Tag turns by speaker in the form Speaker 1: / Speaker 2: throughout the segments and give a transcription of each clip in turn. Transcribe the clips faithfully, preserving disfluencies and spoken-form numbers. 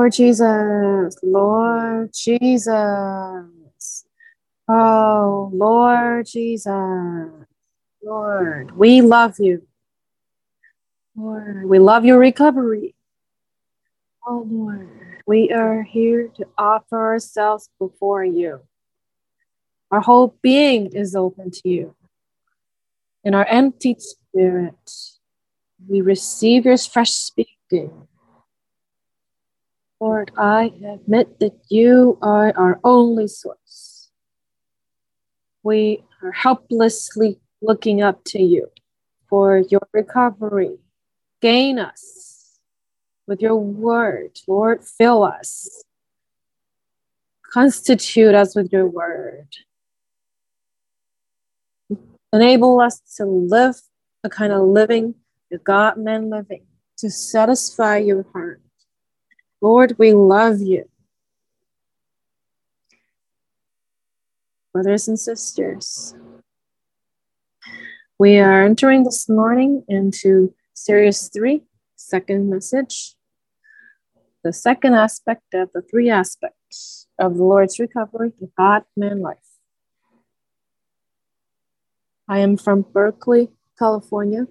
Speaker 1: Lord Jesus, Lord Jesus. Oh, Lord Jesus, Lord, we love you. Lord, we love your recovery. Oh, Lord, we are here to offer ourselves before you. Our whole being is open to you. In our emptied spirit, we receive your fresh speaking. Lord, I admit that you are our only source. We are helplessly looking up to you for your recovery. Gain us with your word. Lord, fill us. Constitute us with your word. Enable us to live the kind of living, the God-man living, to satisfy your heart. Lord, we love you. Brothers and sisters, we are entering this morning into Series three, second message, the second aspect of the three aspects of the Lord's recovery, the God-man life. I am from Berkeley, California.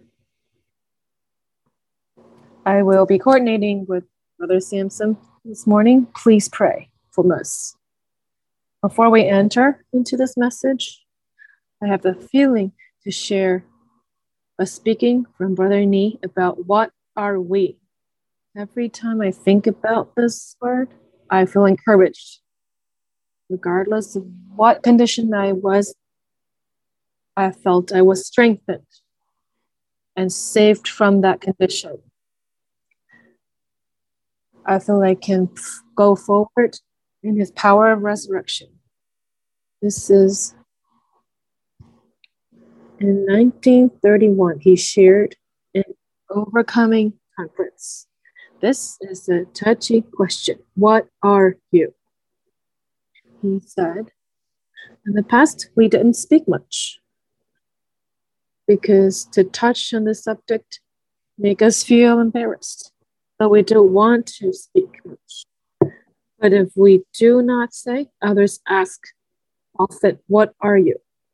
Speaker 1: I will be coordinating with Brother Samson this morning. Please pray for us. Before we enter into this message, I have the feeling to share a speaking from Brother Nee about what are we. Every time I think about this word, I feel encouraged. Regardless of what condition I was, I felt I was strengthened and saved from that condition. I feel I can go forward in his power of resurrection. This is in nineteen thirty-one, he shared an overcoming conference. This is a touchy question. What are you? He said, in the past, we didn't speak much because to touch on this subject make us feel embarrassed, but we don't want to speak much. But if we do not say, others ask often, what are you?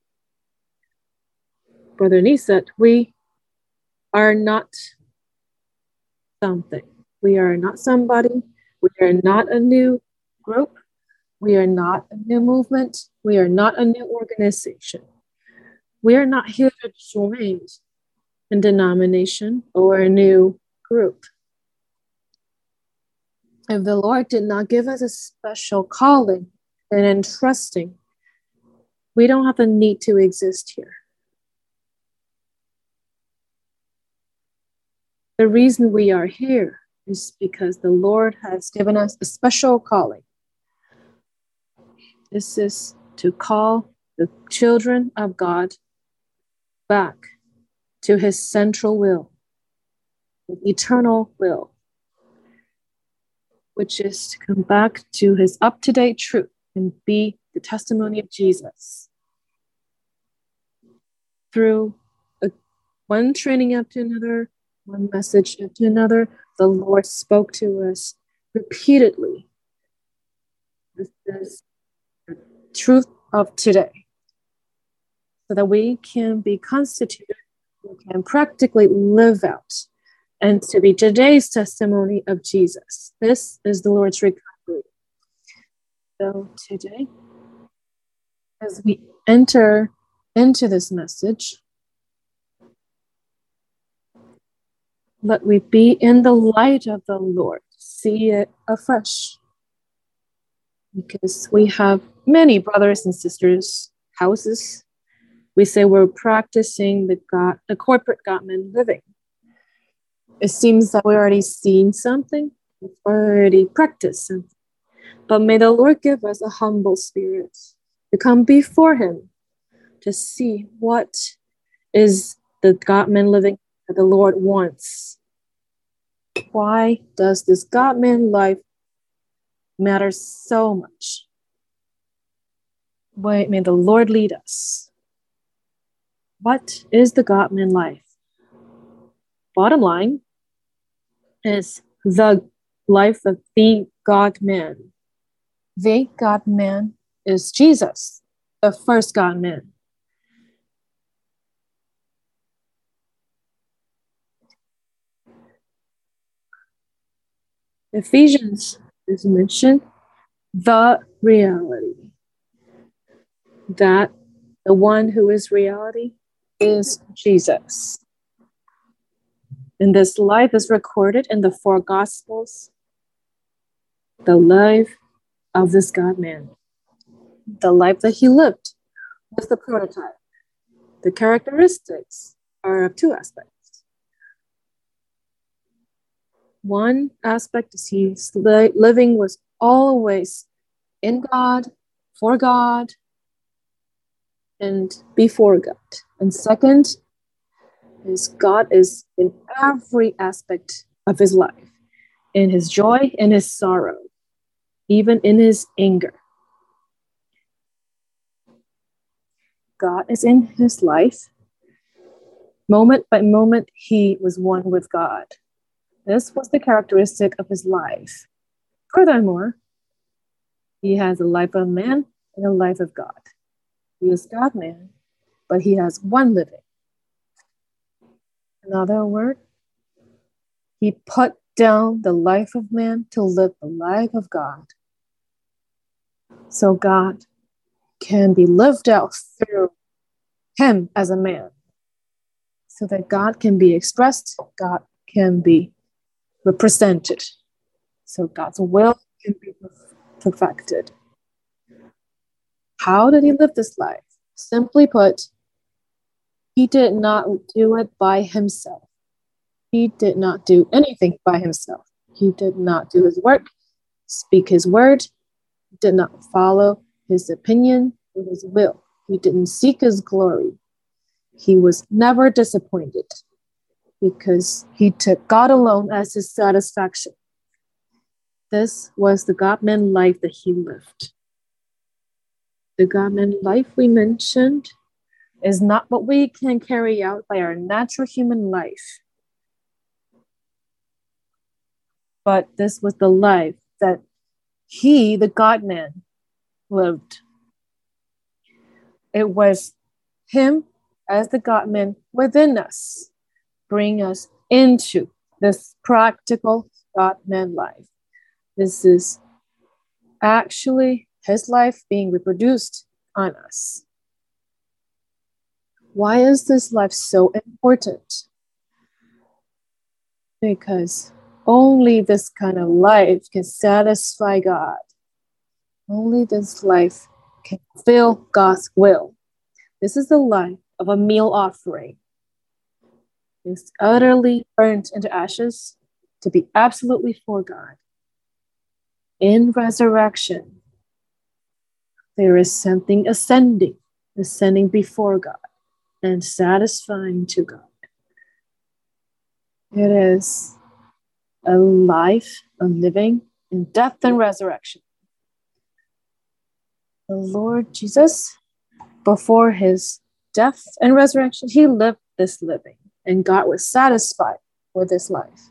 Speaker 1: Brother Nee said, we are not something. We are not somebody. We are not a new group. We are not a new movement. We are not a new organization. We are not here to join a denomination or a new group. If the Lord did not give us a special calling and entrusting, we don't have the need to exist here. The reason we are here is because the Lord has given us a special calling. This is to call the children of God back to his central will, the eternal will, which is to come back to his up-to-date truth and be the testimony of Jesus. Through a, one training after another, one message after another, the Lord spoke to us repeatedly. This is the truth of today, so that we can be constituted, we can practically live out, and to be today's testimony of Jesus. This is the Lord's recovery. So today, as we enter into this message, let we be in the light of the Lord, see it afresh. Because we have many brothers and sisters' houses. We say we're practicing the God, the corporate God-man living. It seems that we've already seen something, we've already practiced something. But may the Lord give us a humble spirit to come before him to see what is the God-man living that the Lord wants. Why does this God-man life matter so much? Why may the Lord lead us. What is the God-man life? Bottom line is the life of the God-man. The God-man is Jesus, the first God-man. Ephesians is mentioned the reality, that the one who is reality is Jesus. And this life is recorded in the four Gospels, the life of this God-man. The life that he lived was the prototype. The characteristics are of two aspects. One aspect is he's li- living was always in God, for God, and before God. And second is God is in every aspect of his life, in his joy and his sorrow, even in his anger. God is in his life. Moment by moment, he was one with God. This was the characteristic of his life. Furthermore, he has a life of man and a life of God. He is God-man, but he has one living. In other words, he put down the life of man to live the life of God. So God can be lived out through him as a man. So that God can be expressed, God can be represented. So God's will can be perfected. How did he live this life? Simply put, he did not do it by himself. He did not do anything by himself. He did not do his work, speak his word, did not follow his opinion or his will. He didn't seek his glory. He was never disappointed because he took God alone as his satisfaction. This was the God-man life that he lived. The God-man life we mentioned is not what we can carry out by our natural human life. But this was the life that he, the God-man, lived. It was him as the God-man within us, bring us into this practical God-man life. This is actually his life being reproduced on us. Why is this life so important? Because only this kind of life can satisfy God. Only this life can fulfill God's will. This is the life of a meal offering. It's utterly burnt into ashes to be absolutely for God. In resurrection, there is something ascending, ascending before God and satisfying to God. It is a life, a living in death and resurrection. The Lord Jesus, before his death and resurrection, he lived this living, and God was satisfied with his life.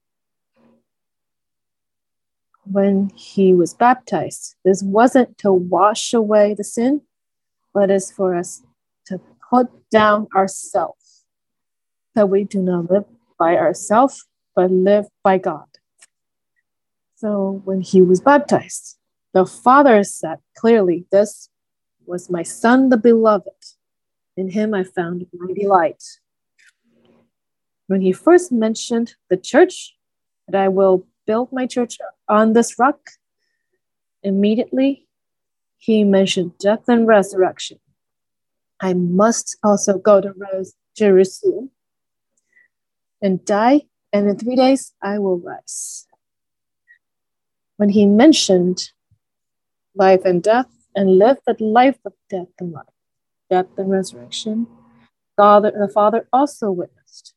Speaker 1: When he was baptized, this wasn't to wash away the sin, but is for us to put down ourselves, that we do not live by ourselves, but live by God. So when he was baptized, the Father said clearly, "This was my Son, the beloved. In him I found my delight." When he first mentioned the church, that I will build my church on this rock, immediately he mentioned death and resurrection. I must also go to Jerusalem and die, and in three days I will rise. When he mentioned life and death and live that life of death and life, death and resurrection, God, the Father also witnessed.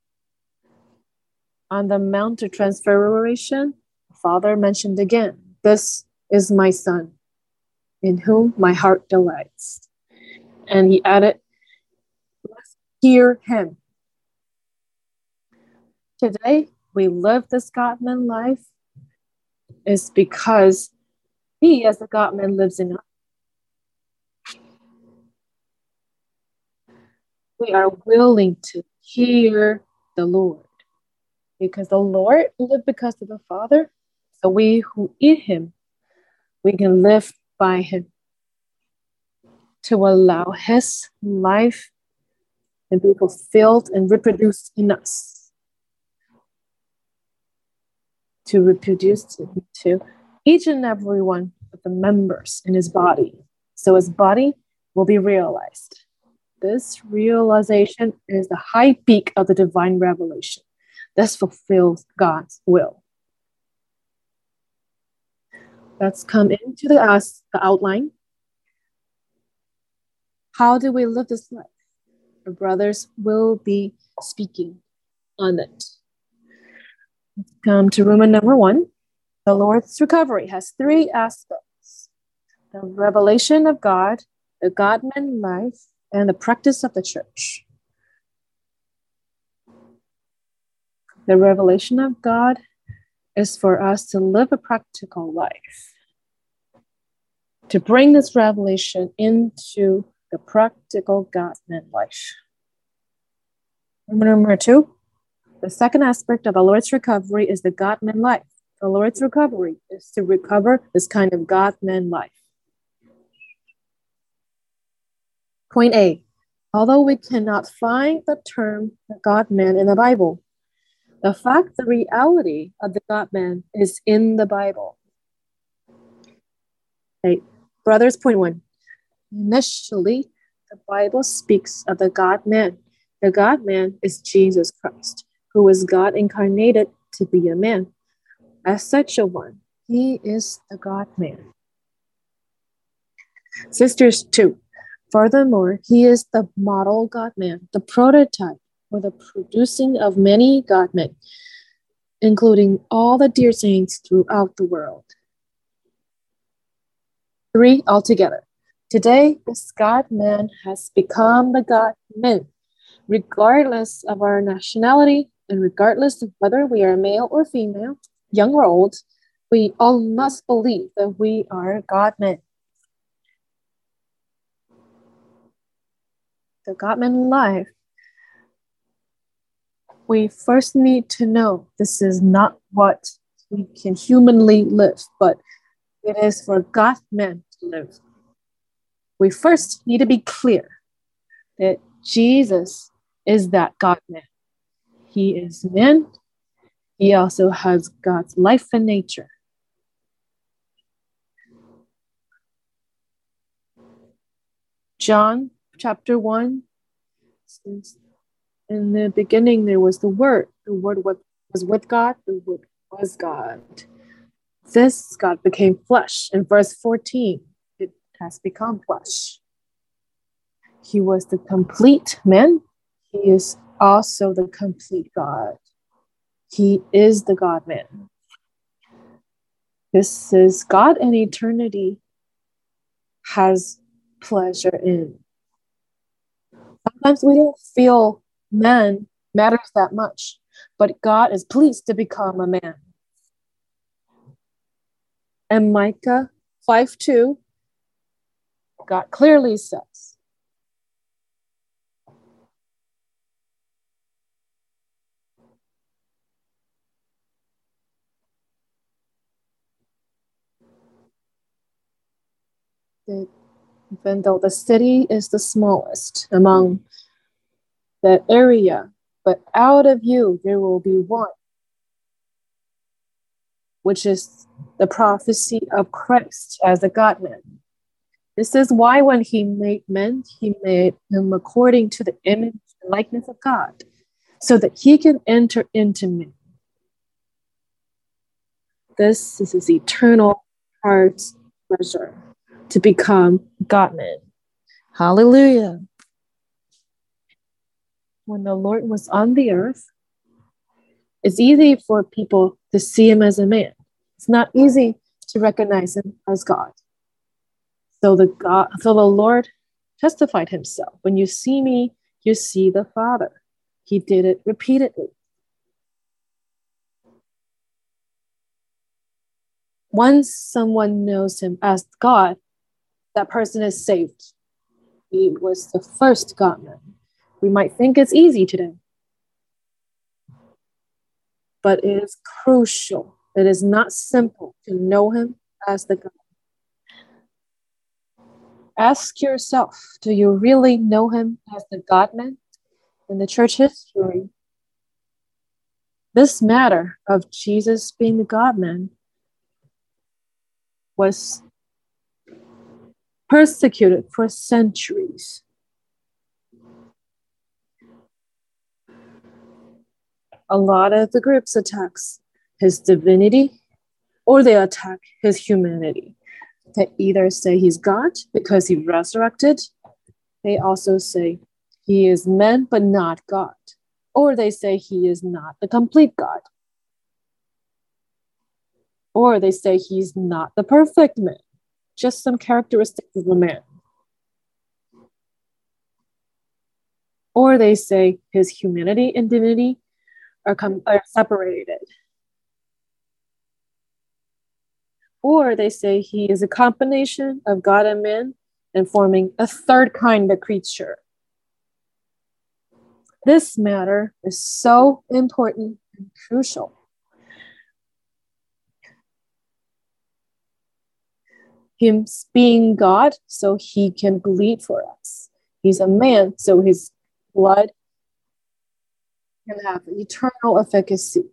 Speaker 1: On the Mount of Transfiguration, the Father mentioned again, "This is my Son, in whom my heart delights." And he added, "Let's hear him." Today, we live this God-man life is because he, as the God-man, lives in us. We are willing to hear the Lord, because the Lord lived because of the Father. So we who eat him, we can live by him, to allow his life and be fulfilled and reproduced in us, to reproduce to each and every one of the members in his body. So his body will be realized. This realization is the high peak of the divine revelation. This fulfills God's will. Let's come into the, uh, the outline. How do we live this life? Our brothers will be speaking on it. Let's come to Roman number one. The Lord's recovery has three aspects: the revelation of God, the God-man life, and the practice of the church. The revelation of God is for us to live a practical life, to bring this revelation into the practical God-man life. Number two, the second aspect of the Lord's recovery is the God-man life. The Lord's recovery is to recover this kind of God-man life. Point A, although we cannot find the term the God-man in the Bible, the fact, the reality of the God-man is in the Bible. Okay, brothers, point one. Initially, the Bible speaks of the God-man. The God-man is Jesus Christ, who is God incarnated to be a man. As such a one, he is the God-man. Sisters, two. Furthermore, he is the model God-man, the prototype for the producing of many God-men, including all the dear saints throughout the world. Three altogether. Today, this God-man has become the God-man, regardless of our nationality and regardless of whether we are male or female, young or old. We all must believe that we are God-men. The God-man life, we first need to know this is not what we can humanly live, but it is for God-men to live. We first need to be clear that Jesus is that God-man. He is man. He also has God's life and nature. John chapter one, since in the beginning there was the Word. The Word was with God. The Word was God. This God became flesh. In verse fourteen, it has become flesh. He was the complete man. He is also the complete God. He is the God-man. This is God, and eternity has pleasure in. Sometimes we don't feel man matters that much, but God is pleased to become a man. And Micah five two, God clearly says, that even though the city is the smallest among that area, but out of you there will be one, which is the prophecy of Christ as a God-man. This is why when he made men, he made them according to the image and likeness of God, so that he can enter into men. This is his eternal heart's pleasure, to become God-man. Hallelujah. When the Lord was on the earth, it's easy for people to see him as a man. It's not easy to recognize him as God. So the God, so the Lord testified himself. When you see me, you see the Father. He did it repeatedly. Once someone knows him as God, that person is saved. He was the first God-man. We might think it's easy today, but it is crucial. It is not simple to know him as the God. Ask yourself, do you really know him as the God-man? In the church history, this matter of Jesus being the God-man was persecuted for centuries. A lot of the groups attacks his divinity or they attack his humanity. They either say he's God because he resurrected. They also say he is man but not God. Or they say he is not the complete God. Or they say he's not the perfect man, just some characteristics of the man. Or they say his humanity and divinity are, com- are separated. Or they say he is a combination of God and man and forming a third kind of creature. This matter is so important and crucial. Him being God, so he can bleed for us. He's a man, so his blood can have eternal efficacy.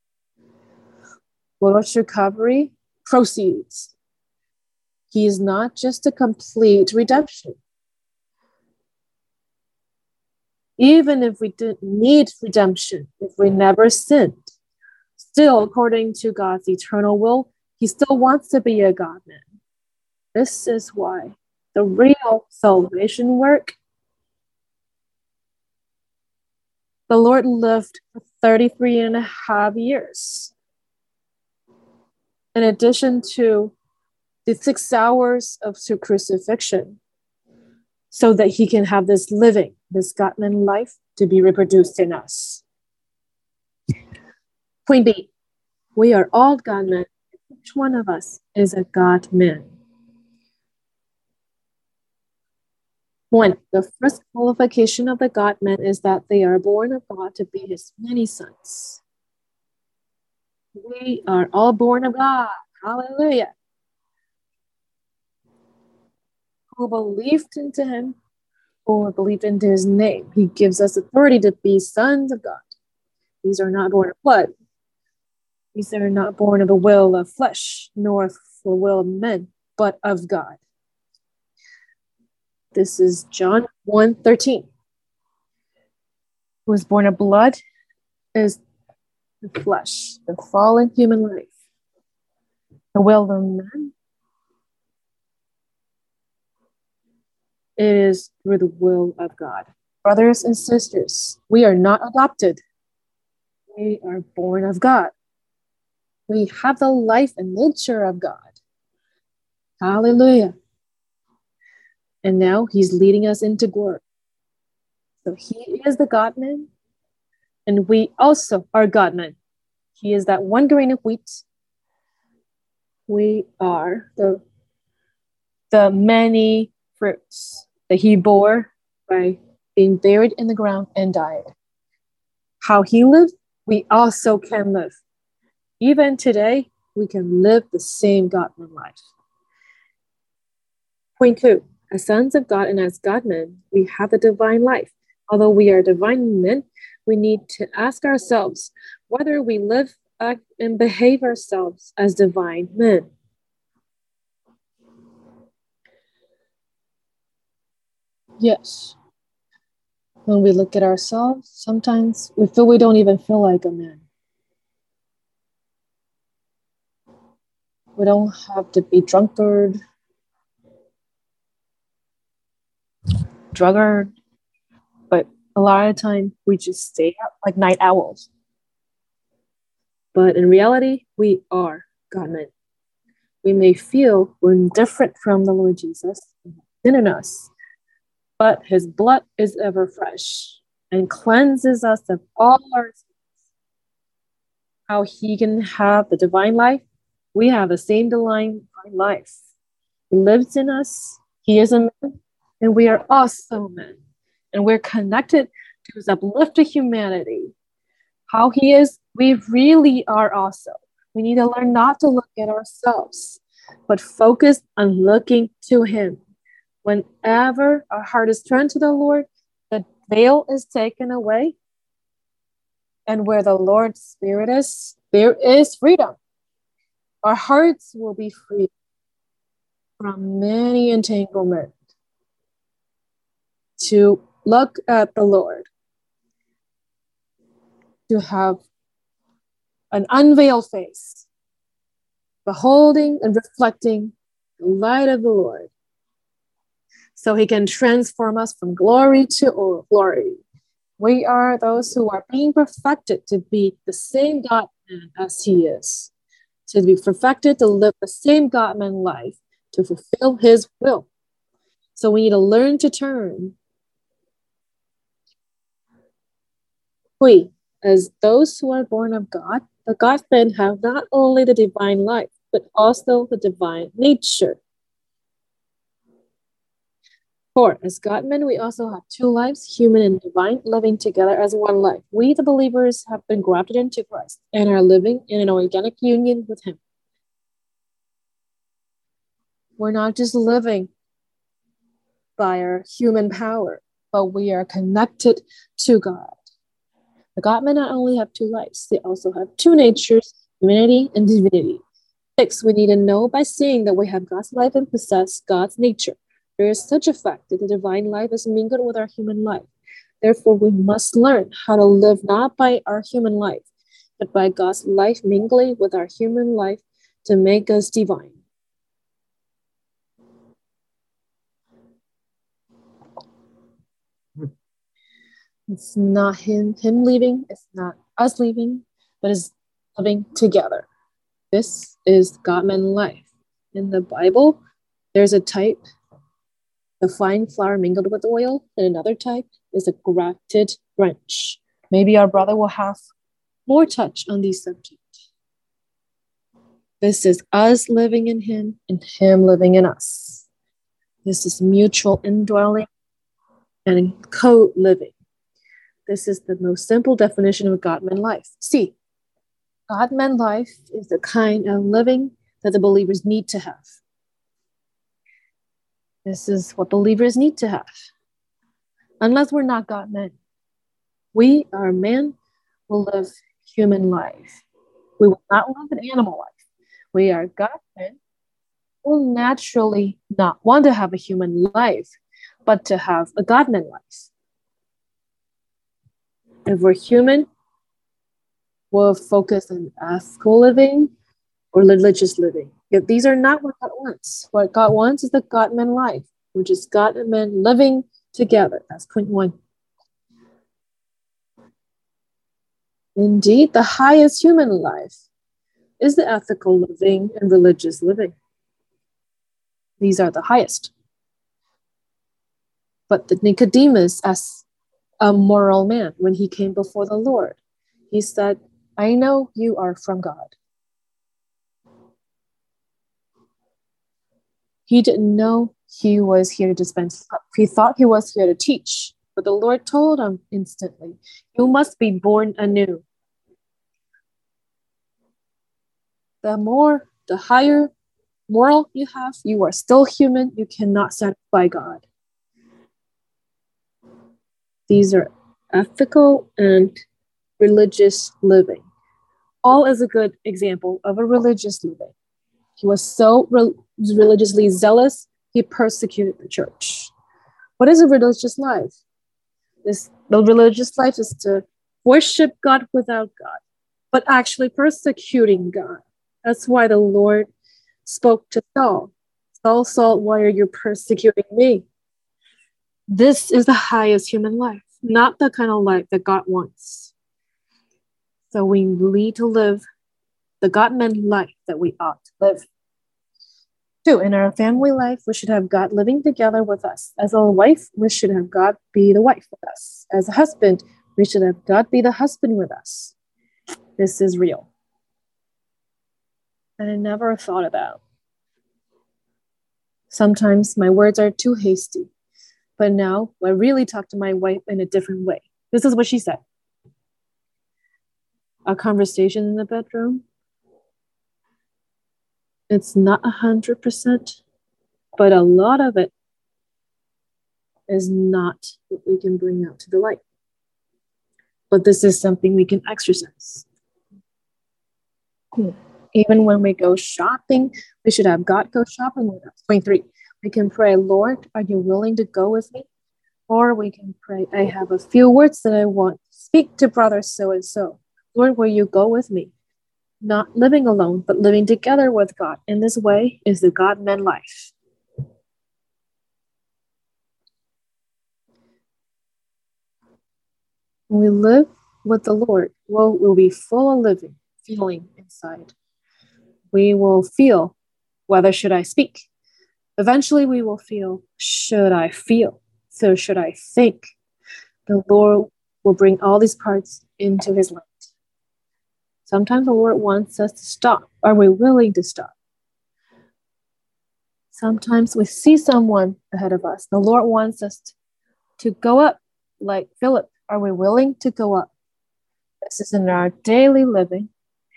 Speaker 1: Lord's recovery proceeds. He is not just a complete redemption. Even if we didn't need redemption, if we never sinned, still, according to God's eternal will, he still wants to be a God-man. This is why the real salvation work, the Lord lived for thirty-three and a half years. In addition to the six hours of crucifixion, so that he can have this living, this God-man life to be reproduced in us. Point B, we are all God-men. Each one of us is a God-man. One, the first qualification of the God-man is that they are born of God to be his many sons. We are all born of God. Hallelujah. Who believed into him, who believed into his name. He gives us authority to be sons of God. These are not born of blood. These are not born of the will of flesh, nor of the will of men, but of God. This is John one thirteen. Who is born of blood is the flesh, the fallen human life. The will of man, it is through the will of God. Brothers and sisters, we are not adopted. We are born of God. We have the life and nature of God. Hallelujah. And now he's leading us into glory. So he is the God-man, and we also are God-men. He is that one grain of wheat. We are the, the many fruits that he bore by being buried in the ground and died. How he lived, we also can live. Even today, we can live the same God-man life. Point two, as sons of God and as God-men, we have the divine life. Although we are divine men, we need to ask ourselves whether we live, act, and behave ourselves as divine men. Yes. When we look at ourselves, sometimes we feel we don't even feel like a man. We don't have to be drunkard, druggard, but a lot of the time we just stay up like night owls. But in reality, we are God-men. We may feel we're different from the Lord Jesus, sin in us, but his blood is ever fresh and cleanses us of all our sins. How he can have the divine life We have the same divine life. He lives in us. He is a man, and we are also men. And we're connected to his uplifted humanity. How he is, we really are also. We need to learn not to look at ourselves, but focus on looking to him. Whenever our heart is turned to the Lord, the veil is taken away. And where the Lord's Spirit is, there is freedom. Our hearts will be free from many entanglements to look at the Lord, to have an unveiled face, beholding and reflecting the light of the Lord, so he can transform us from glory to glory. We are those who are being perfected to be the same God-man as he is, to be perfected to live the same God-man life, to fulfill his will. So we need to learn to turn. We, as those who are born of God, the God-men have not only the divine life, but also the divine nature. For as God-men, we also have two lives, human and divine, living together as one life. We, the believers, have been grafted into Christ and are living in an organic union with him. We're not just living by our human power, but we are connected to God. The God-men not only have two lives, they also have two natures, humanity and divinity. Six, we need to know by seeing that we have God's life and possess God's nature. There is such a fact that the divine life is mingled with our human life. Therefore, we must learn how to live not by our human life, but by God's life mingling with our human life to make us divine. It's not him, him leaving, it's not us leaving, but it's living together. This is God-man life. In the Bible, there's a type, the fine flour mingled with oil, and another type is a grafted branch. Maybe our brother will have more touch on these subjects. This is us living in him and him living in us. This is mutual indwelling and co-living. This is the most simple definition of God-man life. See, God-man life is the kind of living that the believers need to have. This is what believers need to have. Unless we're not God-men, we, our man, will live human life. We will not live an animal life. We are God-men, will naturally not want to have a human life, but to have a God-man life. If we're human, we'll focus on ethical living or religious living. Yet these are not what God wants. What God wants is the God-man life, which is God and man living together. That's point one. Indeed, the highest human life is the ethical living and religious living. These are the highest. But the Nicodemus, as a moral man, when he came before the Lord, he said, I know you are from God. He didn't know he was here to dispense. He thought he was here to teach. But the Lord told him instantly, you must be born anew. The more, the higher moral you have, you are still human. You cannot satisfy God. These are ethical and religious living. Paul is a good example of a religious living. He was so re- religiously zealous, he persecuted the church. What is a religious life? This, the religious life is to worship God without God, but actually persecuting God. That's why the Lord spoke to Saul. Saul, Saul, why are you persecuting me? This is the highest human life, not the kind of life that God wants. So we need to live the God-man life that we ought to live. Two, in our family life, we should have God living together with us. As a wife, we should have God be the wife with us. As a husband, we should have God be the husband with us. This is real. that I never thought about. Sometimes my words are too hasty, but now I really talk to my wife in a different way. This is what she said. A conversation in the bedroom, it's not a hundred percent, but a lot of it is not what we can bring out to the light. But this is something we can exercise. Even when we go shopping, we should have God go shopping with us. twenty-three. We can pray, Lord, are you willing to go with me? Or we can pray, I have a few words that I want to speak to brother so and so. Lord, will you go with me? Not living alone, but living together with God. In this way is the God-man life. When we live with the Lord, we'll, we'll be full of living, feeling inside. We will feel, whether should I speak? Eventually we will feel, should I feel? So should I think? The Lord will bring all these parts into his light. Sometimes the Lord wants us to stop. Are we willing to stop? Sometimes we see someone ahead of us. The Lord wants us to go up like Philip. Are we willing to go up? This is in our daily living.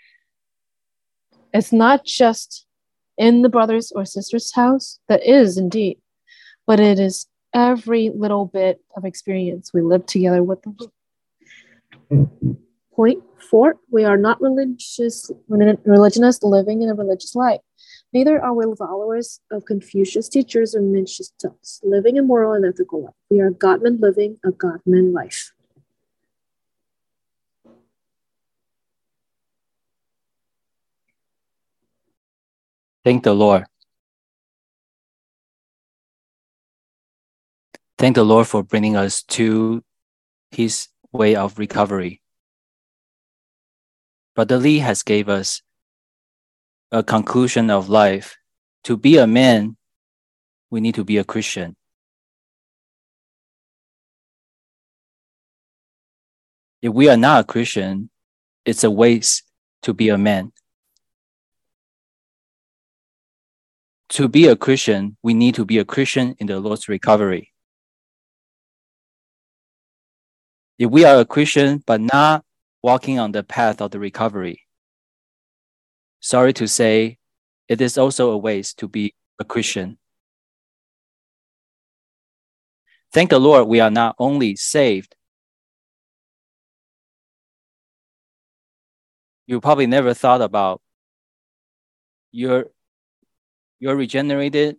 Speaker 1: It's not just in the brothers or sisters' house. That is indeed. But it is every little bit of experience we live together with the Lord. Mm-hmm. Point four, we are not religious, religionists living in a religious life. Neither are we followers of Confucius teachers or Mencius texts, living a moral and ethical life. We are God-men living a God-man life.
Speaker 2: Thank the Lord. Thank the Lord for bringing us to his way of recovery. Brother Lee has gave us a conclusion of life. To be a man, we need to be a Christian. If we are not a Christian, it's a waste to be a man. To be a Christian, we need to be a Christian in the Lord's recovery. If we are a Christian but not walking on the path of the recovery, sorry to say, it is also a waste to be a Christian. Thank the Lord, we are not only saved. You probably never thought about you're, you're regenerated.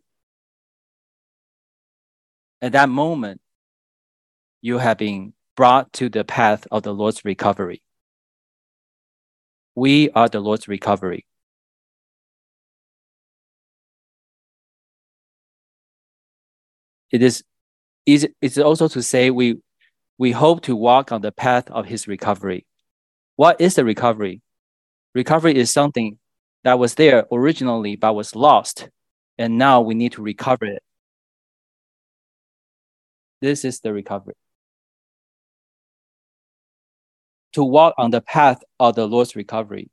Speaker 2: At that moment, you have been brought to the path of the Lord's recovery. We are the Lord's recovery. It is easy, it's also to say we, we hope to walk on the path of his recovery. What is the recovery? Recovery is something that was there originally but was lost, and now we need to recover it. This is the recovery. To walk on the path of the Lord's recovery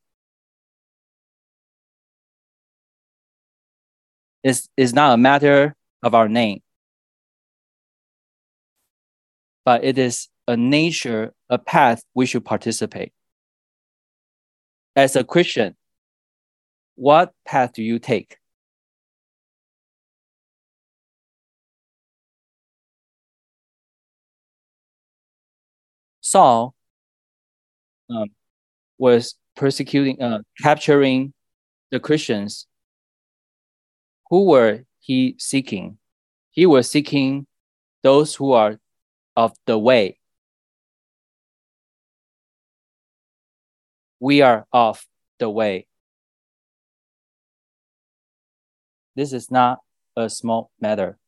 Speaker 2: is, is not a matter of our name, but it is a nature, a path we should participate. As a Christian, what path do you take? Saul um, was persecuting, uh, capturing the Christians. Who were he seeking? He was seeking those who are of the way. We are of the way. This is not a small matter.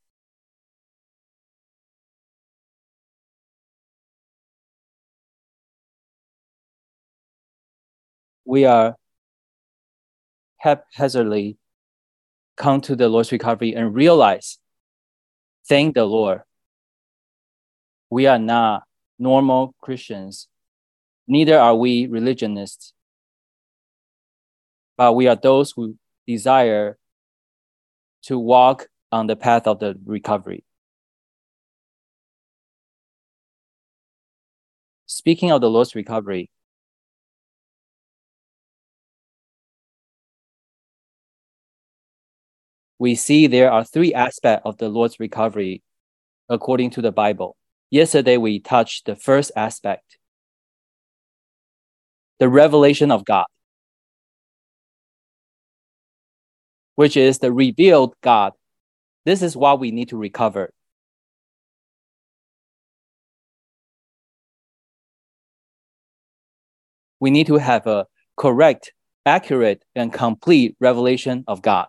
Speaker 2: We are haphazardly come to the Lord's recovery and realize, thank the Lord, we are not normal Christians. Neither are we religionists. but we are those who desire to walk on the path of the recovery. Speaking of the Lord's recovery, we see there are three aspects of the Lord's recovery according to the Bible. Yesterday, we touched the first aspect, the revelation of God, which is the revealed God. This is what we need to recover. We need to have a correct, accurate, and complete revelation of God.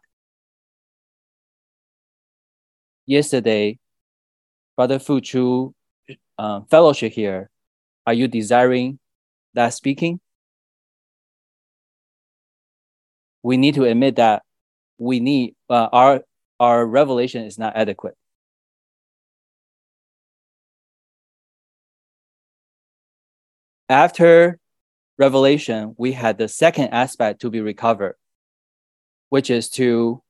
Speaker 2: Yesterday, Brother Fu Chu, uh, fellowship here, are you desiring that speaking? We need to admit that we need uh, our our revelation is not adequate. After revelation, we had the second aspect to be recovered, which is to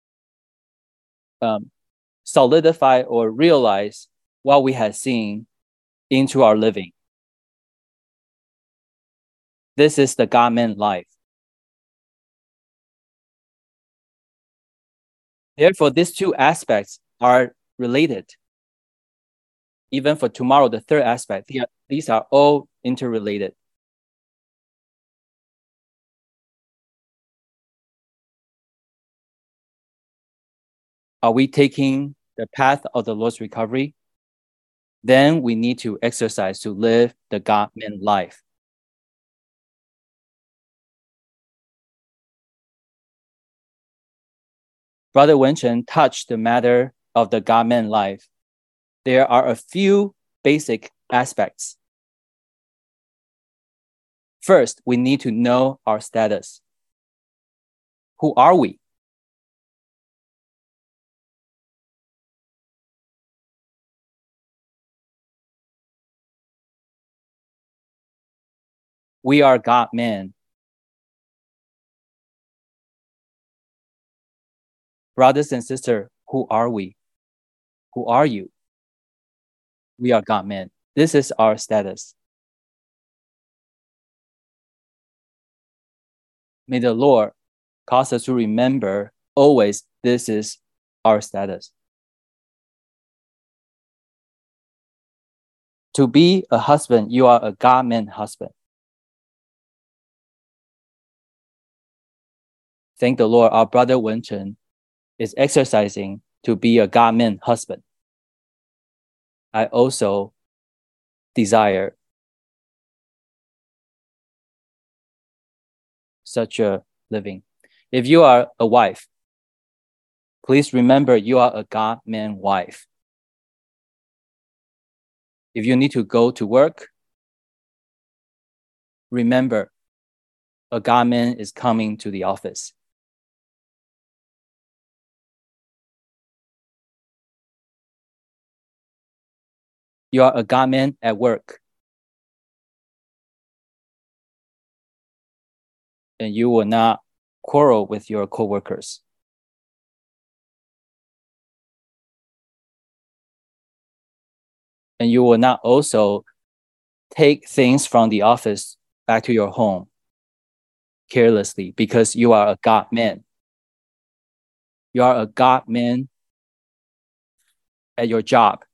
Speaker 2: um, solidify or realize what we had seen into our living. This is the God-man life. Therefore, these two aspects are related. Even for tomorrow, the third aspect, these are all interrelated. Are we taking the path of the Lord's recovery? Then we need to exercise to live the God-man life. Brother Wenchen touched the matter of the God-man life. There are a few basic aspects. First, we need to know our status. Who are we? We are God-man. Brothers and sisters, who are we? Who are you? We are God-man. This is our status. May the Lord cause us to remember always this is our status. To be a husband, you are a God-man husband. Thank the Lord, our brother Wenchen is exercising to be a God-man husband. I also desire such a living. If you are a wife, please remember you are a God-man wife. If you need to go to work, remember a God-man is coming to the office. You are a God-man at work. And you will not quarrel with your coworkers. And you will not also take things from the office back to your home carelessly because you are a God-man. You are a God-man at your job.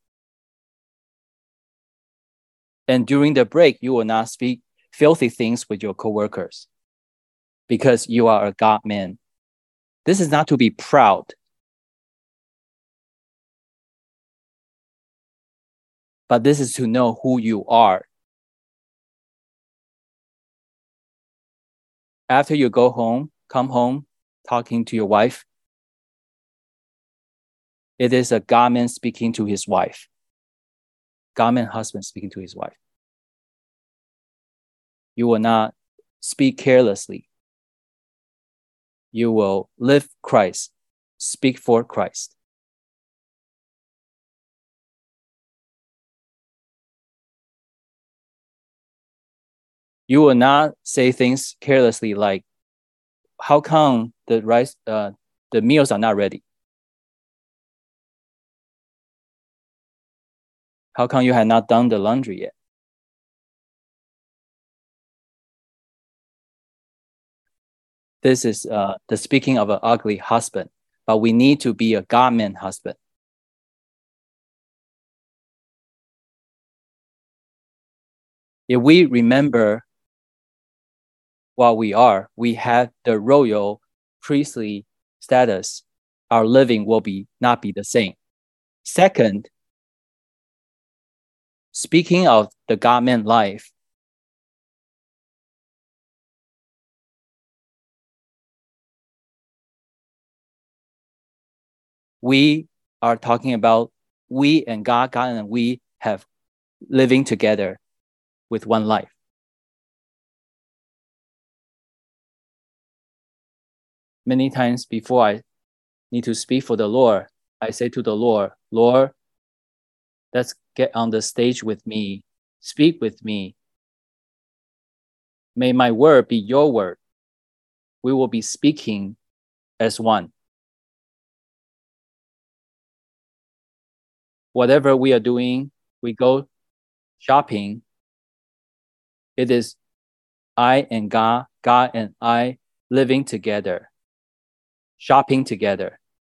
Speaker 2: And during the break, you will not speak filthy things with your coworkers because you are a God-man. This is not to be proud. But this is to know who you are. After you go home, come home, talking to your wife, it is a God-man speaking to his wife. God-man husband speaking to his wife. You will not speak carelessly. You will live Christ, speak for Christ. You will not say things carelessly like, how come the rice, uh, the meals are not ready? How come you have not done the laundry yet? This is uh, the speaking of an ugly husband, but we need to be a God-man husband. If we remember what we are, we have the royal priestly status, our living will be not be the same. Second, speaking of the God-man life, we are talking about we and God, God and we have living together with one life. Many times before I need to speak for the Lord, I say to the Lord, Lord, let's get on the stage with me, speak with me. May my word be your word. We will be speaking as one. Whatever we are doing, we go shopping, it is I and God, God and I living together, shopping together.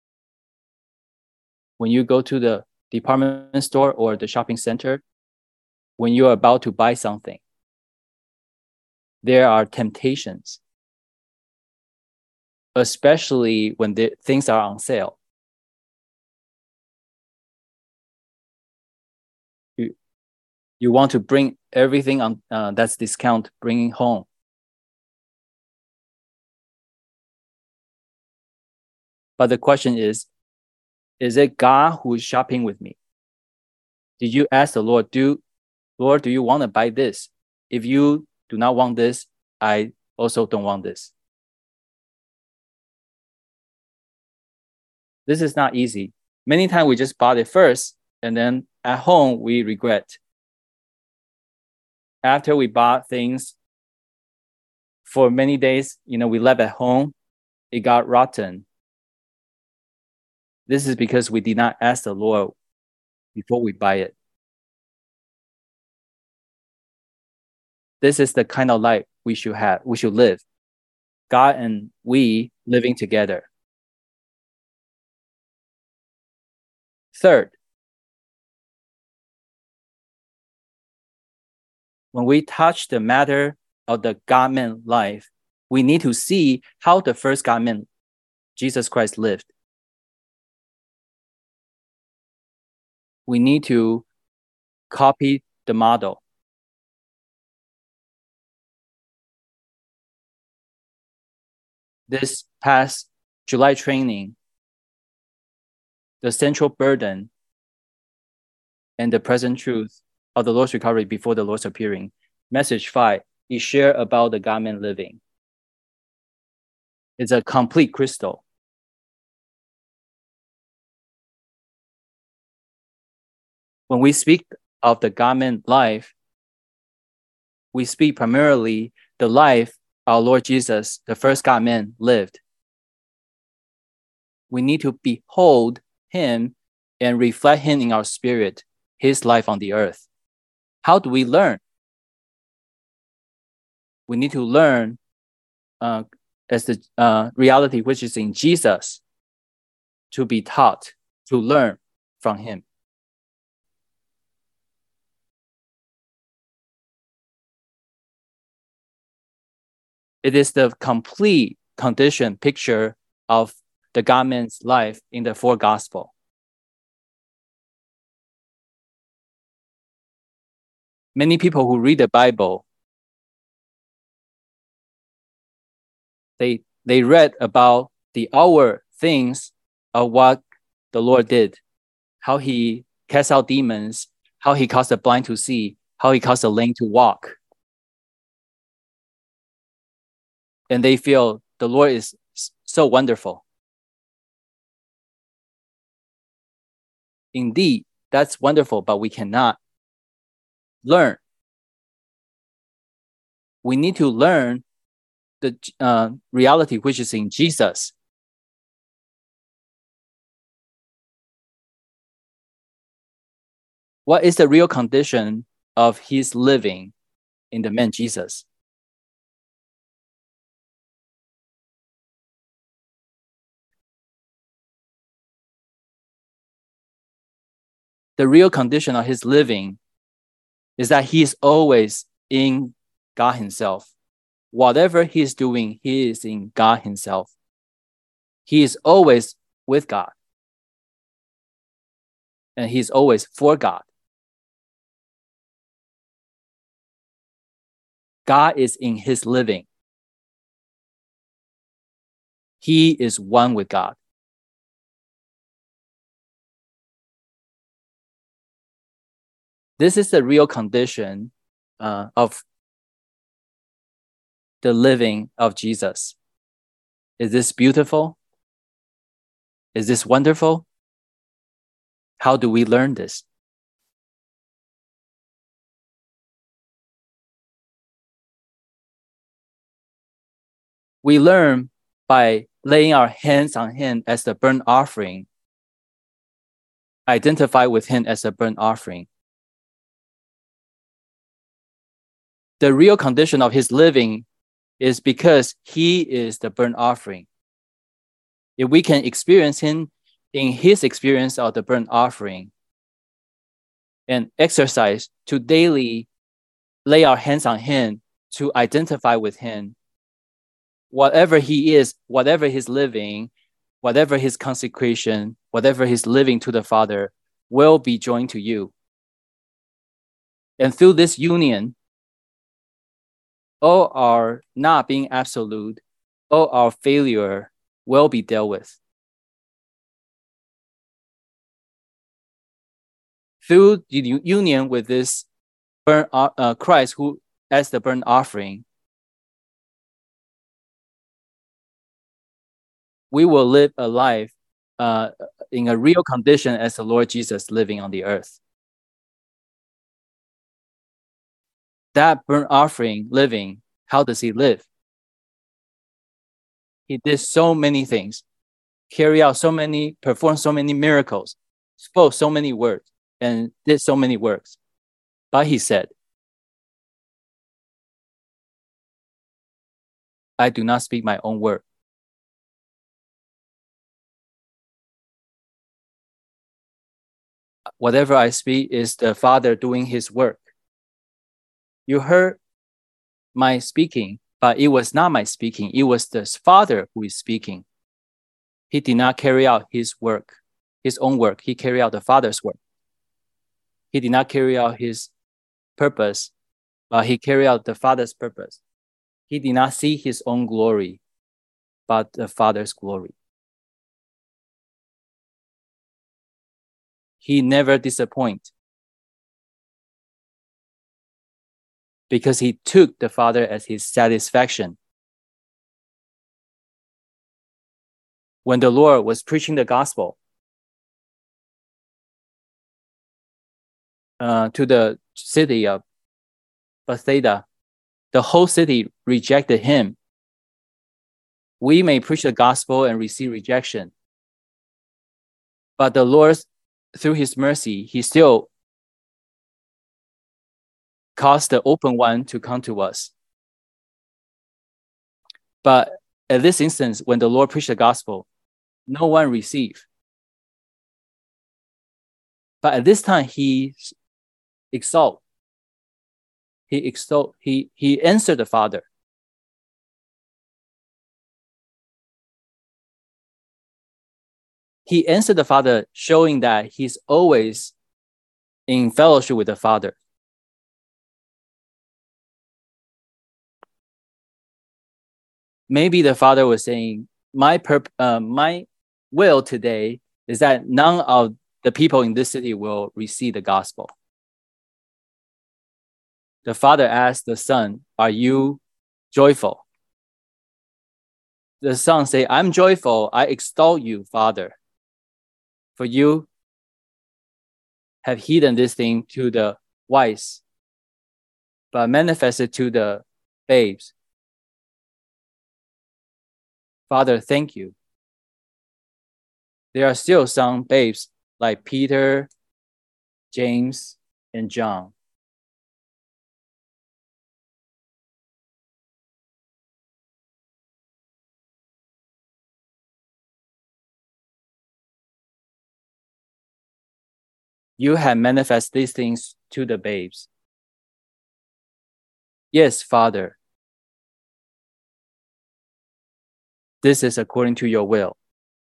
Speaker 2: When you go to the department store or the shopping center, when you're about to buy something, there are temptations, especially when the things are on sale. You, you want to bring everything on uh, that's discount, bringing home. But the question is, is it God who is shopping with me? Did you ask the Lord, do, Lord, do you want to buy this? If you do not want this, I also don't want this. This is not easy. Many times we just bought it first, and then at home we regret. After we bought things for many days, you know, we left at home, it got rotten. This is because we did not ask the Lord before we buy it. This is the kind of life we should have, we should live. God and we living together. Third, when we touch the matter of the God-man life, we need to see how the first God-man, Jesus Christ, lived. We need to copy the model. This past July training, the central burden and the present truth of the Lord's recovery before the Lord's appearing. Message five is share about the God-man living. It's a complete crystal. When we speak of the God-man life, we speak primarily the life our Lord Jesus, the first God-man, lived. We need to behold him and reflect him in our spirit, his life on the earth. How do we learn? We need to learn uh, as the uh, reality which is in Jesus, to be taught, to learn from him. It is the complete condition picture of the God-man's life in the four gospels. Many people who read the Bible, they they read about the outward things of what the Lord did, how he cast out demons, how he caused the blind to see, how he caused the lame to walk. And they feel the Lord is so wonderful. Indeed, that's wonderful, but we cannot learn. We need to learn the uh, reality which is in Jesus. What is the real condition of his living in the man Jesus? The real condition of his living is that he is always in God himself. Whatever he is doing, he is in God himself. He is always with God. And he is always for God. God is in his living. He is one with God. This is the real condition uh, of the living of Jesus. Is this beautiful? Is this wonderful? How do we learn this? We learn by laying our hands on him as the burnt offering, identify with him as a burnt offering. The real condition of his living is because he is the burnt offering. If we can experience him in his experience of the burnt offering and exercise to daily lay our hands on him, to identify with him, whatever he is, whatever he's living, whatever his consecration, whatever he's living to the Father will be joined to you. And through this union, all our not being absolute, all our failure will be dealt with. Through the union with this burnt, uh, Christ, who as the burnt offering, we will live a life uh, in a real condition as the Lord Jesus living on the earth. That burnt offering living, how does he live? He did so many things, carry out so many, performed so many miracles, spoke so many words, and did so many works. But he said, I do not speak my own word. Whatever I speak is the Father doing his work. You heard my speaking, but it was not my speaking. It was the Father who is speaking. He did not carry out his work, his own work. He carried out the Father's work. He did not carry out his purpose, but he carried out the Father's purpose. He did not see his own glory, but the Father's glory. He never disappointed, because he took the Father as his satisfaction. When the Lord was preaching the gospel uh, to the city of Bethsaida, the whole city rejected him. We may preach the gospel and receive rejection, but the Lord, through his mercy, he still caused the open one to come to us. But at this instance, when the Lord preached the gospel, no one received. But at this time, he exalt. He extol. He he answered the Father. He answered the Father, showing that he's always in fellowship with the Father. Maybe the Father was saying, my perp- uh, my will today is that none of the people in this city will receive the gospel. The Father asked the Son, are you joyful? The Son say, I'm joyful. I extol you, Father. For you have hidden this thing to the wise, but manifested to the babes. Father, thank you. There are still some babes like Peter, James, and John. You have manifested these things to the babes. Yes, Father. This is according to your will.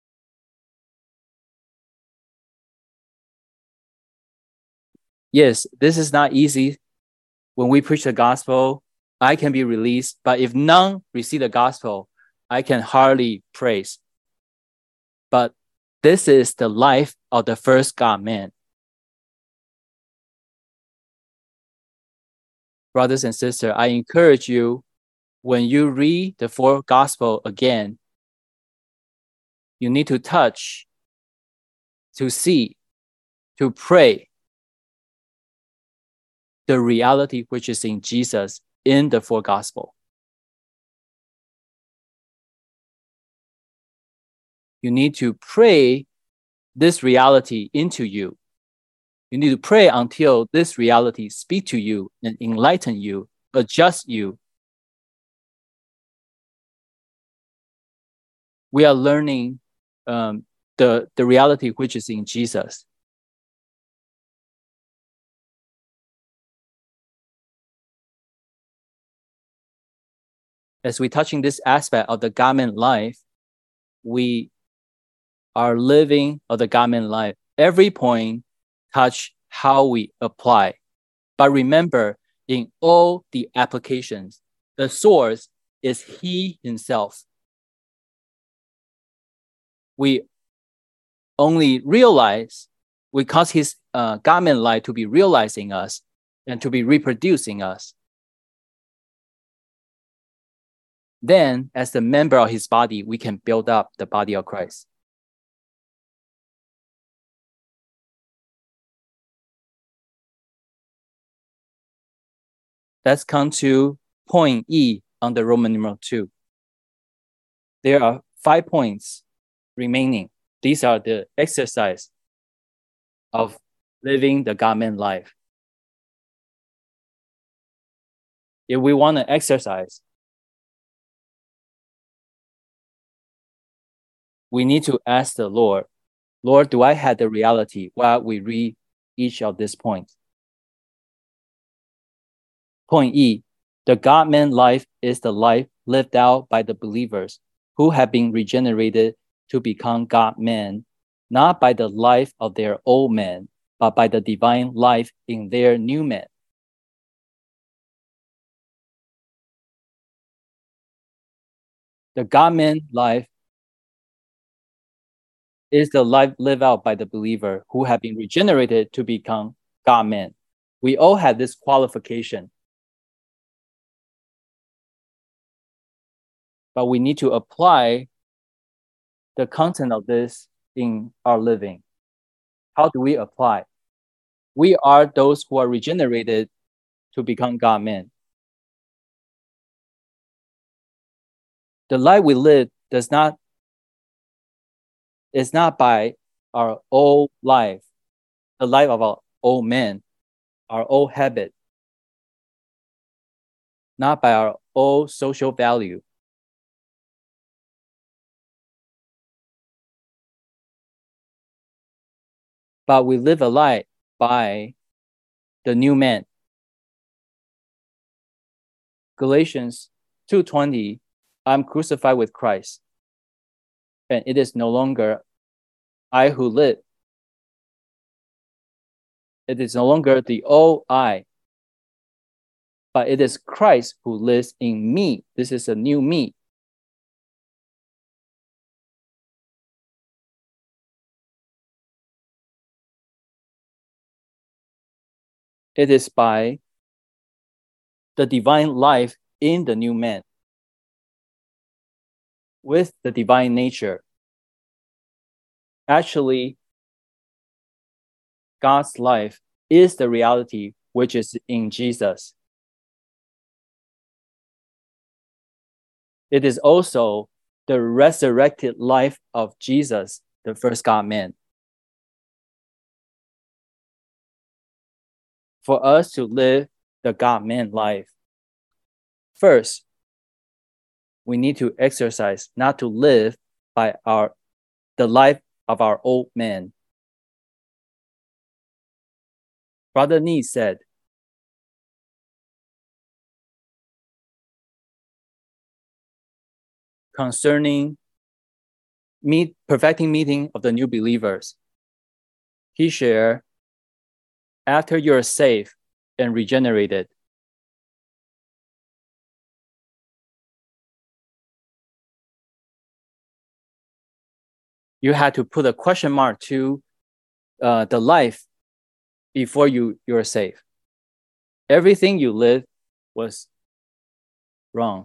Speaker 2: Yes, this is not easy. When we preach the gospel, I can be released, but if none receive the gospel, I can hardly praise. But this is the life of the first God-man. Brothers and sisters, I encourage you, when you read the four gospel again, you need to touch, to see, to pray the reality which is in Jesus in the four gospel. You need to pray this reality into you. You need to pray until this reality speak to you and enlighten you, adjust you. We are learning um, the, the reality which is in Jesus. As we touching this aspect of the God-man life, we are living of the God-man life. Every point touch how we apply. But remember, in all the applications, the source is He Himself. We only realize, we cause His uh, God-man life to be realizing us and to be reproducing us. Then, as the member of His body, we can build up the body of Christ. Let's come to point E on the Roman numeral two. There are five points remaining. These are the exercise of living the God-man life. If we want to exercise, we need to ask the Lord, Lord, do I have the reality while we read each of these points? Point E, the God-man life is the life lived out by the believers who have been regenerated to become God-man, not by the life of their old man, but by the divine life in their new man. The God-man life is the life lived out by the believer who have been regenerated to become God-man. We all have this qualification. But we need to apply the content of this in our living. How do we apply? We are those who are regenerated to become God-man. The life we live does not is not by our old life, the life of our old man, our old habit, not by our old social value. But we live a life by the new man. Galatians two twenty, I'm crucified with Christ, and it is no longer I who live. It is no longer the old I, but it is Christ who lives in me. This is a new me. It is by the divine life in the new man, with the divine nature. Actually, God's life is the reality which is in Jesus. It is also the resurrected life of Jesus, the first God-man. For us to live the God-man life, first, we need to exercise not to live by our the life of our old man. Brother Nee said, concerning meet, perfecting meeting of the new believers, he shared, after you're saved and regenerated, you had to put a question mark to uh, the life before you you're saved. Everything you lived was wrong.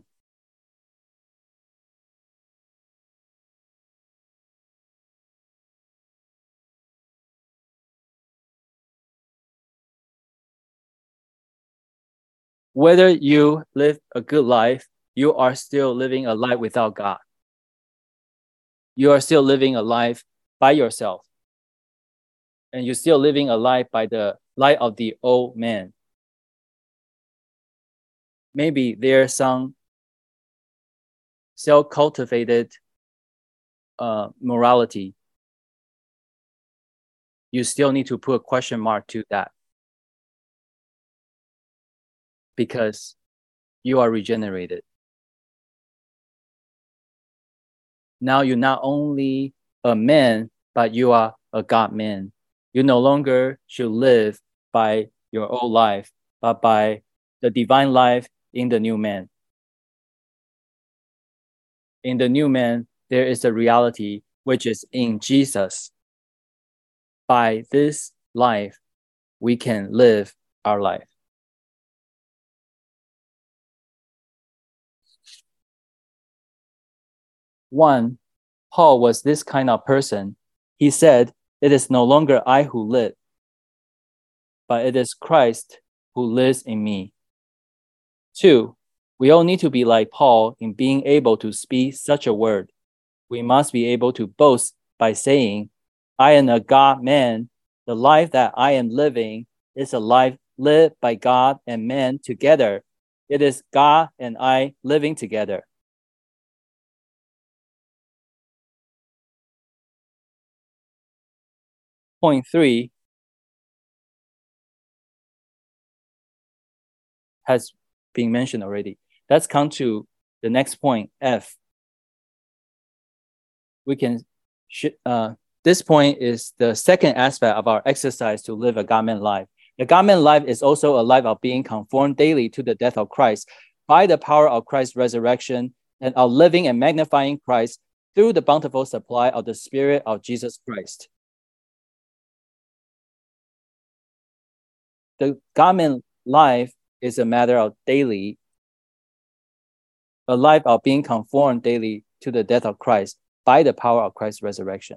Speaker 2: Whether you live a good life, you are still living a life without God. You are still living a life by yourself. And you're still living a life by the light of the old man. Maybe there's some self-cultivated uh, morality. You still need to put a question mark to that, because you are regenerated. Now you're not only a man, but you are a God-man. You no longer should live by your old life, but by the divine life in the new man. In the new man, there is a reality which is in Jesus. By this life, we can live our life. One, Paul was this kind of person. He said, "It is no longer I who live, but it is Christ who lives in me." Two, we all need to be like Paul in being able to speak such a word. We must be able to boast by saying, "I am a God-man. The life that I am living is a life lived by God and man together. It is God and I living together." Point three has been mentioned already. Let's come to the next point, F. We can, uh, this point is the second aspect of our exercise to live a God-man life. The God-man life is also a life of being conformed daily to the death of Christ by the power of Christ's resurrection, and of living and magnifying Christ through the bountiful supply of the Spirit of Jesus Christ. The God-man life is a matter of daily, a life of being conformed daily to the death of Christ by the power of Christ's resurrection.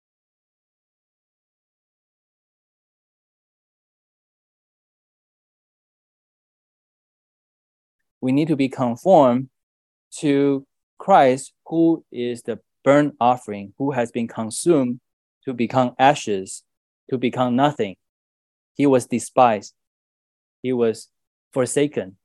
Speaker 2: We need to be conformed to Christ, who is the burnt offering, who has been consumed to become ashes, to become nothing. He was despised. He was forsaken.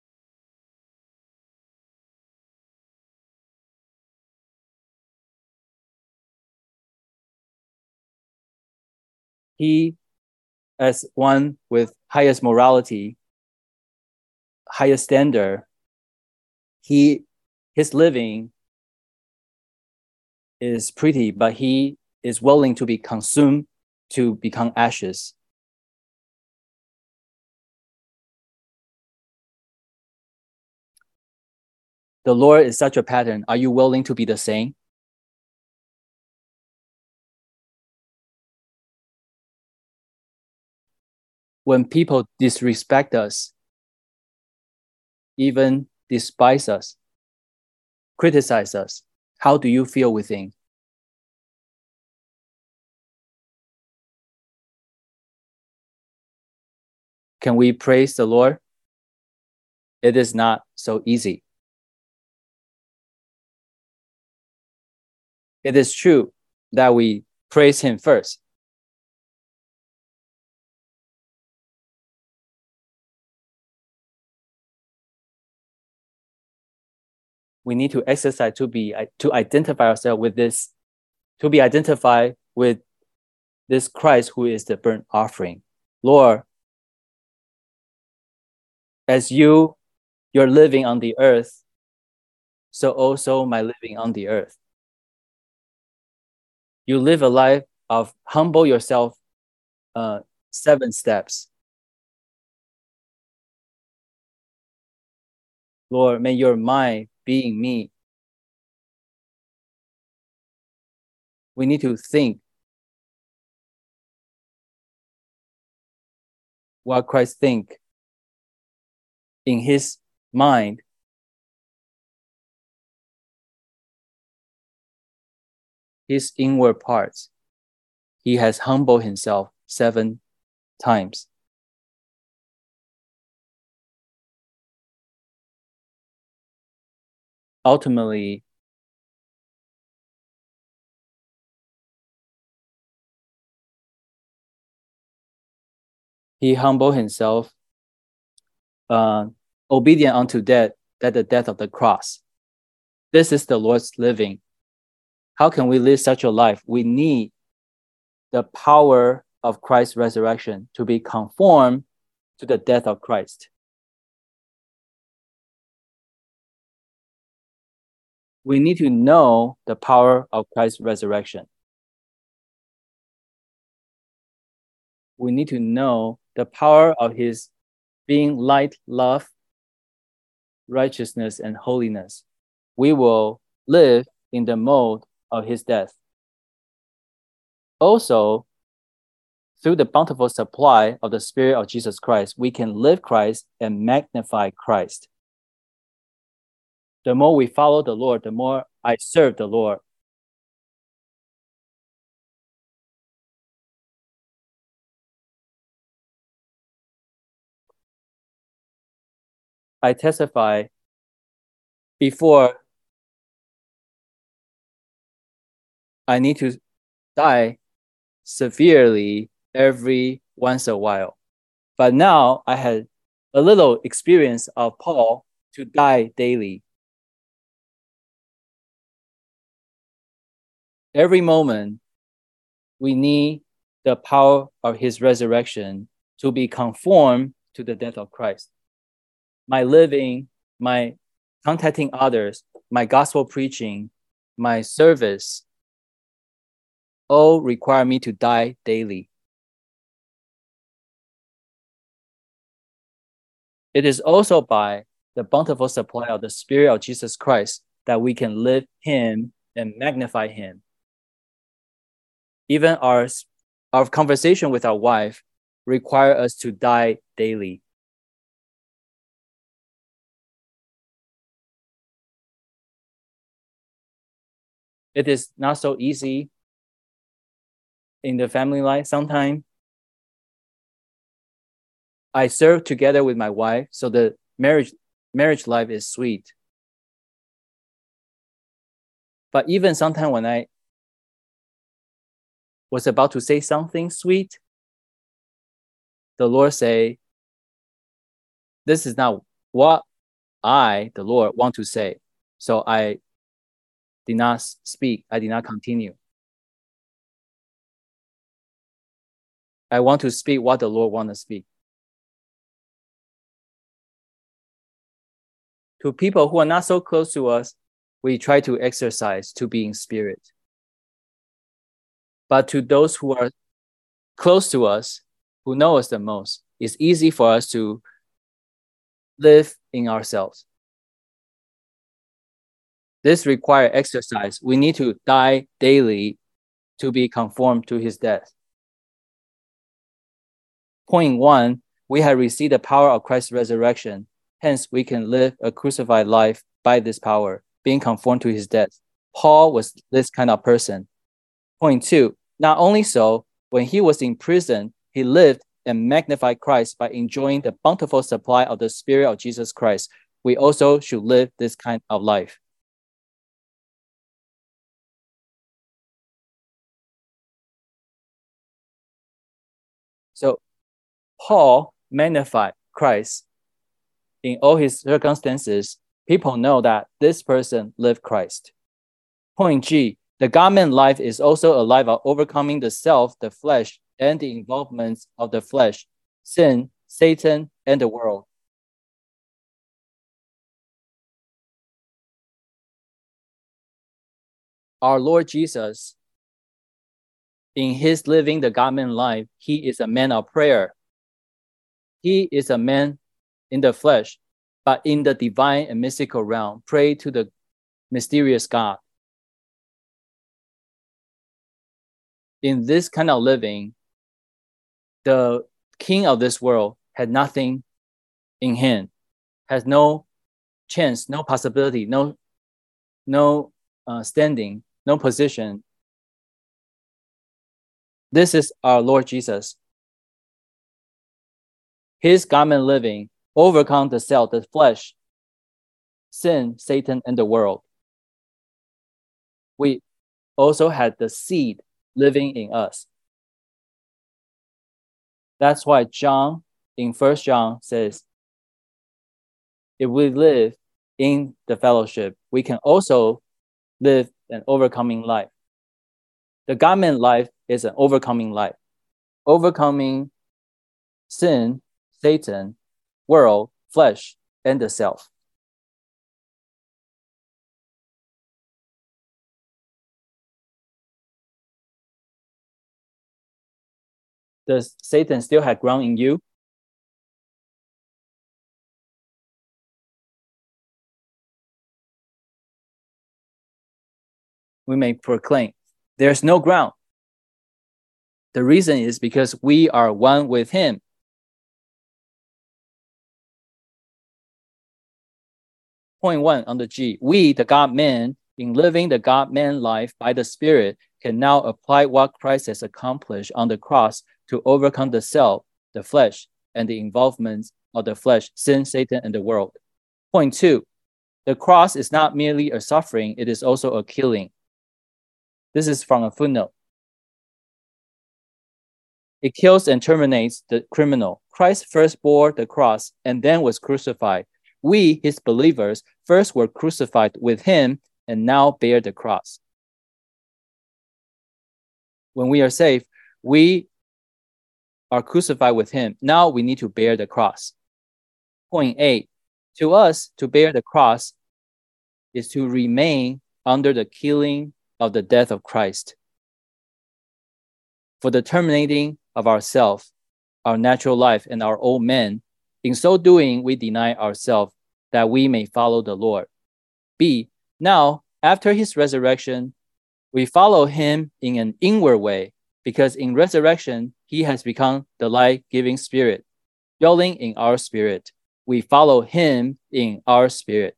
Speaker 2: He, as one with highest morality, highest standard, he, his living is pretty, but he is willing to be consumed to become ashes. The Lord is such a pattern. Are you willing to be the same? When people disrespect us, even despise us, criticize us, how do you feel within? Can we praise the Lord? It is not so easy. it is true that we praise him first. We need to exercise to be to identify ourselves with this, to be identified with this Christ who is the burnt offering. Lord, as you, you're living on the earth, so also my living on the earth. You live a life of humble yourself, uh, seven steps. Lord, may your mind be in me. We need to think what Christ think in his mind. His inward parts. He has humbled himself seven times. Ultimately, he humbled himself, uh, obedient unto death, that the death of the cross. This is the Lord's living. How can we live such a life? We need the power of Christ's resurrection to be conformed to the death of Christ. We need to know the power of Christ's resurrection. We need to know the power of his being light, love, righteousness, and holiness. We will live in the mode of his death. Also, through the bountiful supply of the Spirit of Jesus Christ, we can live Christ and magnify Christ. The more we follow the Lord, the more I serve the Lord. I testify before I need to die severely every once a while. But now I had a little experience of Paul to die daily. Every moment, we need the power of his resurrection to be conformed to the death of Christ. My living, my contacting others, my gospel preaching, my service, all require me to die daily. It is also by the bountiful supply of the Spirit of Jesus Christ that we can live him and magnify him. Even our, our conversation with our wife require us to die daily. It is not so easy in the family life. Sometimes I serve together with my wife, so the marriage marriage life is sweet. But even sometimes when I was about to say something sweet, the Lord say, this is not what I, the Lord, want to say. So I did not speak. I did not continue. I want to speak what the Lord wants to speak. To people who are not so close to us, we try to exercise to be in spirit. But to those who are close to us, who know us the most, it's easy for us to live in ourselves. This requires exercise. We need to die daily to be conformed to his death. Point one, we have received the power of Christ's resurrection. Hence, we can live a crucified life by this power, being conformed to his death. Paul was this kind of person. Point two, not only so, when he was in prison, he lived and magnified Christ by enjoying the bountiful supply of the Spirit of Jesus Christ. We also should live this kind of life. So Paul magnified Christ in all his circumstances. People know that this person lived Christ. Point G, the God-man life is also a life of overcoming the self, the flesh, and the involvements of the flesh, sin, Satan, and the world. Our Lord Jesus, in his living the God-man life, he is a man of prayer. He is a man in the flesh, but in the divine and mystical realm, pray to the mysterious God. In this kind of living, the king of this world had nothing in him, has no chance, no possibility, no, no uh, standing, no position. This is our Lord Jesus. His God-man living overcome the self, the flesh, sin, Satan, and the world. We also had the seed living in us. That's why John in First John says, if we live in the fellowship, we can also live an overcoming life. The God-man life is an overcoming life, overcoming sin, Satan, world, flesh, and the self. Does Satan still have ground in you? We may proclaim, there's no ground. The reason is because we are one with him. Point one on the G, we, the God-man, in living the God-man life by the Spirit, can now apply what Christ has accomplished on the cross to overcome the self, the flesh, and the involvements of the flesh, sin, Satan, and the world. Point two, the cross is not merely a suffering, it is also a killing. This is from a footnote. It kills and terminates the criminal. Christ first bore the cross and then was crucified. We, his believers, first were crucified with him and now bear the cross. When we are saved, we are crucified with him. Now we need to bear the cross. Point eight, to us, to bear the cross is to remain under the killing of the death of Christ. For the terminating of ourself, our natural life, and our old man, in so doing, we deny ourselves that we may follow the Lord. B, now, after his resurrection, we follow him in an inward way, because in resurrection, he has become the life-giving spirit. Dwelling in our spirit, we follow him in our spirit.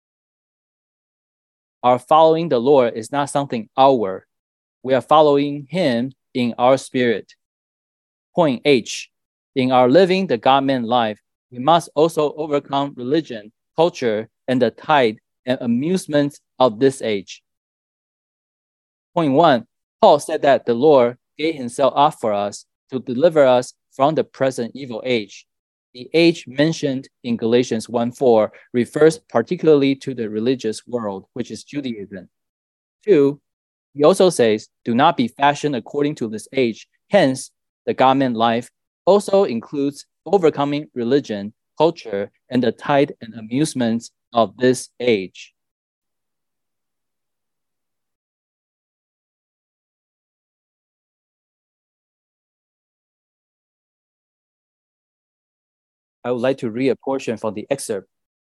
Speaker 2: Our following the Lord is not something outward. We are following him in our spirit. Point H, in our living the God-man life, we must also overcome religion, culture, and the tide and amusements of this age. Point one, Paul said that the Lord gave himself up for us to deliver us from the present evil age. The age mentioned in Galatians one four refers particularly to the religious world, which is Judaism. Two, he also says, do not be fashioned according to this age. Hence, the God-man life also includes overcoming religion, culture, and the tide and amusements of this age. I would like to read a portion from the excerpt.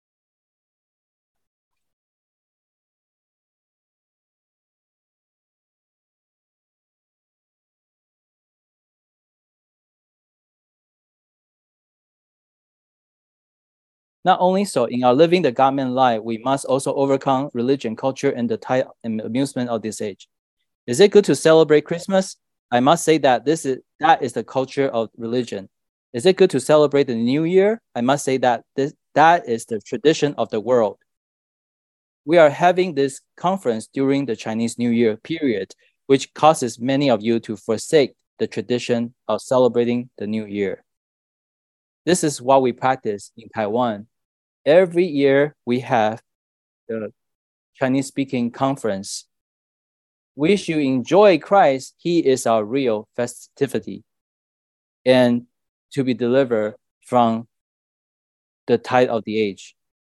Speaker 2: Not only so, in our living the God-man life, we must also overcome religion, culture, and the tide and amusement of this age. Is it good to celebrate Christmas? I must say that this is that is the culture of religion. Is it good to celebrate the New Year? I must say that this that is the tradition of the world. We are having this conference during the Chinese New Year period, which causes many of you to forsake the tradition of celebrating the new year. This is what we practice in Taiwan. Every year we have the Chinese-speaking conference. We should enjoy Christ. He is our real festivity, and to be delivered from the tide of the age.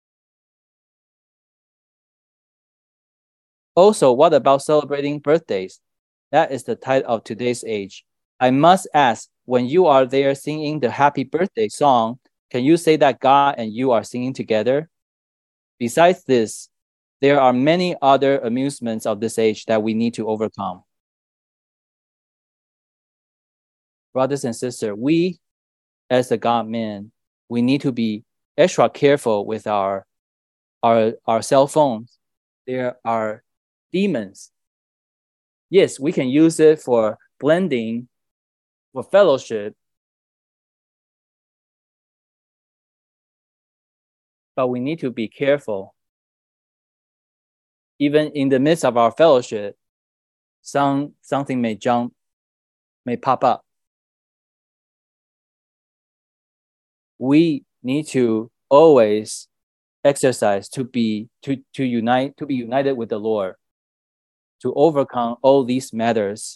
Speaker 2: Also, what about celebrating birthdays? That is the tide of today's age. I must ask, when you are there singing the happy birthday song, can you say that God and you are singing together? Besides this, there are many other amusements of this age that we need to overcome. Brothers and sisters, we as the God man, we need to be extra careful with our, our, our cell phones. There are demons. Yes, we can use it for blending, for fellowship, but we need to be careful. Even in the midst of our fellowship, some, something may jump, may pop up. We need to always exercise to be to, to unite, to be united with the Lord, to overcome all these matters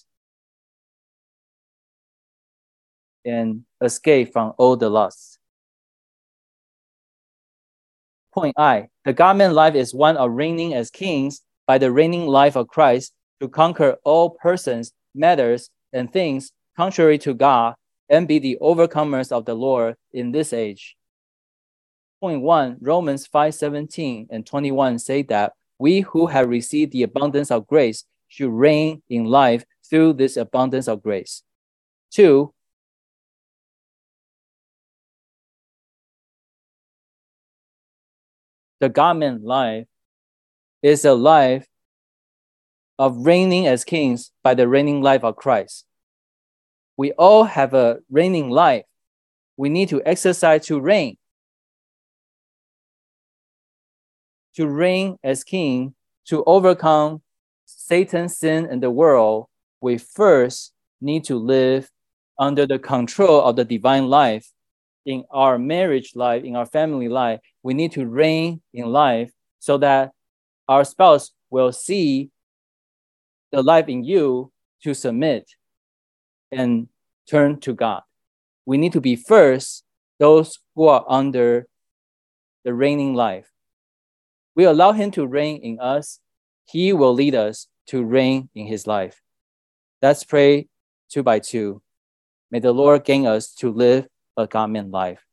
Speaker 2: and escape from all the lusts. Point I, the God-man life is one of reigning as kings by the reigning life of Christ to conquer all persons, matters, and things contrary to God and be the overcomers of the Lord in this age. Point one, Romans five seventeen and twenty-one say that we who have received the abundance of grace should reign in life through this abundance of grace. Two, the God-man life is a life of reigning as kings by the reigning life of Christ. We all have a reigning life. We need to exercise to reign. To reign as king, to overcome Satan's sin in the world, we first need to live under the control of the divine life. In our marriage life, in our family life, we need to reign in life so that our spouse will see the life in you to submit and turn to God. We need to be first those who are under the reigning life. We allow him to reign in us. He will lead us to reign in his life. Let's pray two by two. May the Lord gain us to live a God-man life.